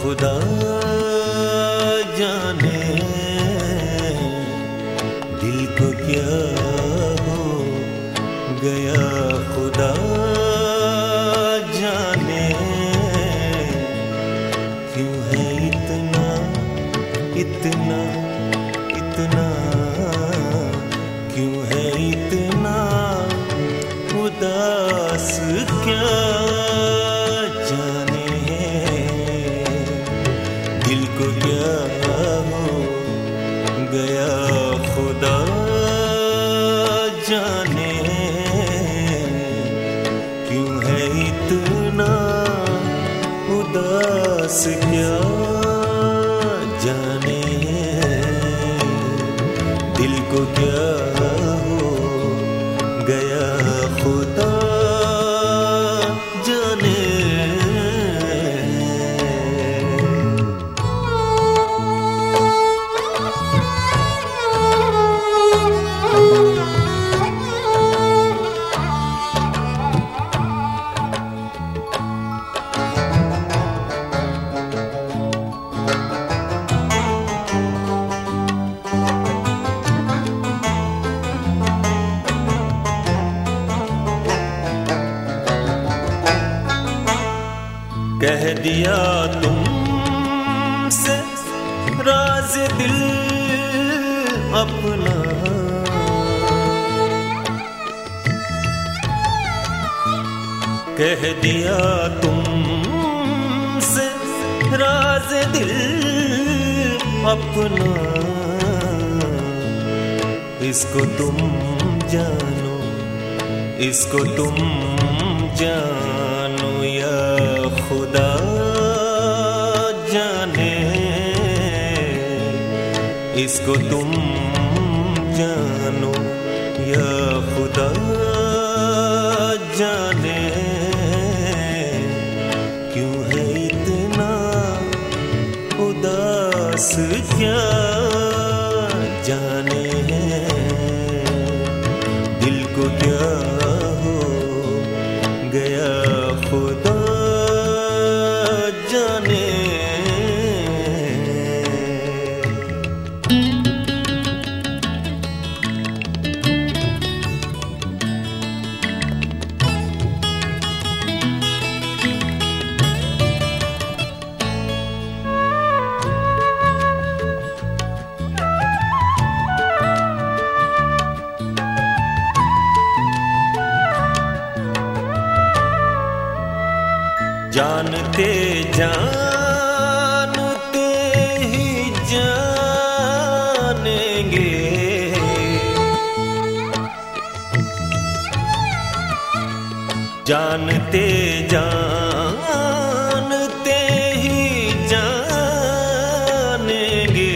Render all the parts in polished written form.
खुदा जाने दिल को क्या हो गया, खुदा जाने क्यों है इतना इतना इतना, क्यों है इतना उदास, क्या जाने दिल को क्या हो गया, खुदा जाने क्यों है इतना उदास, क्या जाने दिल को क्या हो गया, खुदा जाने। कह दिया तुमसे राज दिल अपना, कह दिया तुमसे राज दिल अपना, इसको तुम जानो, इसको तुम जानो या खुदा जाने, इसको तुम जानो या खुदा जाने क्यों है इतना उदास, क्या जाने दिल को क्या हो गया, खुदा जाने। जानते जानते ही जानेंगे, जानते जानते ही जानेंगे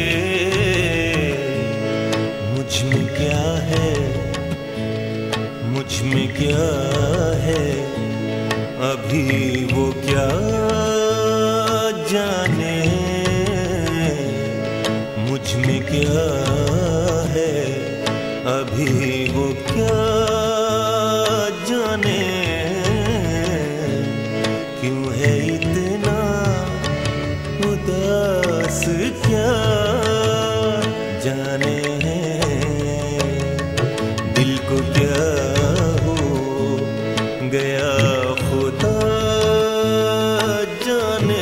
मुझ में क्या है, मुझ में क्या है, अभी वो क्या जाने मुझ में क्या है, अभी वो क्या जाने क्यों है इतना उदास, क्या जाने दिल को क्या हो गया, खुदा जाने।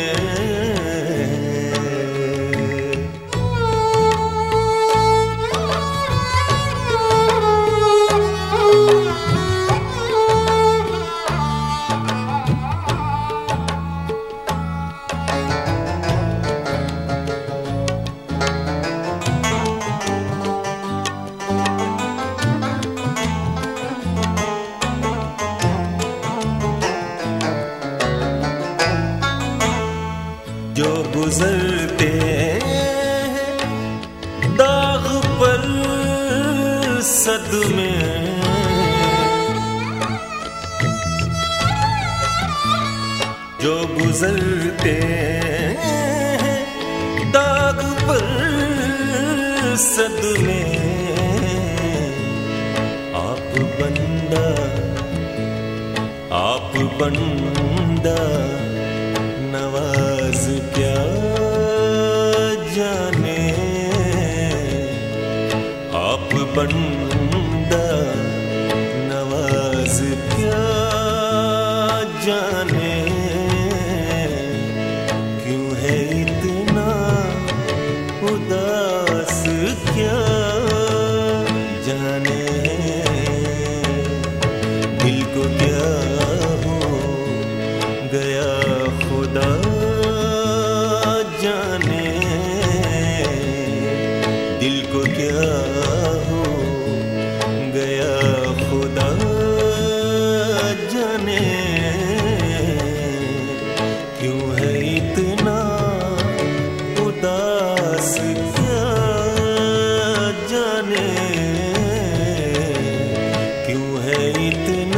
जो गुजरते हैं दाग पर सदमे, जो गुजरते हैं दाग पर सदमे, आप बंदा आप बंदा नवाज क्या बंदा नवाज क्या जाने क्यों है इतना उदास क्या जाने दिल को क्या हो गया खुदा जाने दिल को क्या हो गया खुदा जाने क्यों है इतना उदास क्या जाने क्यों है इतना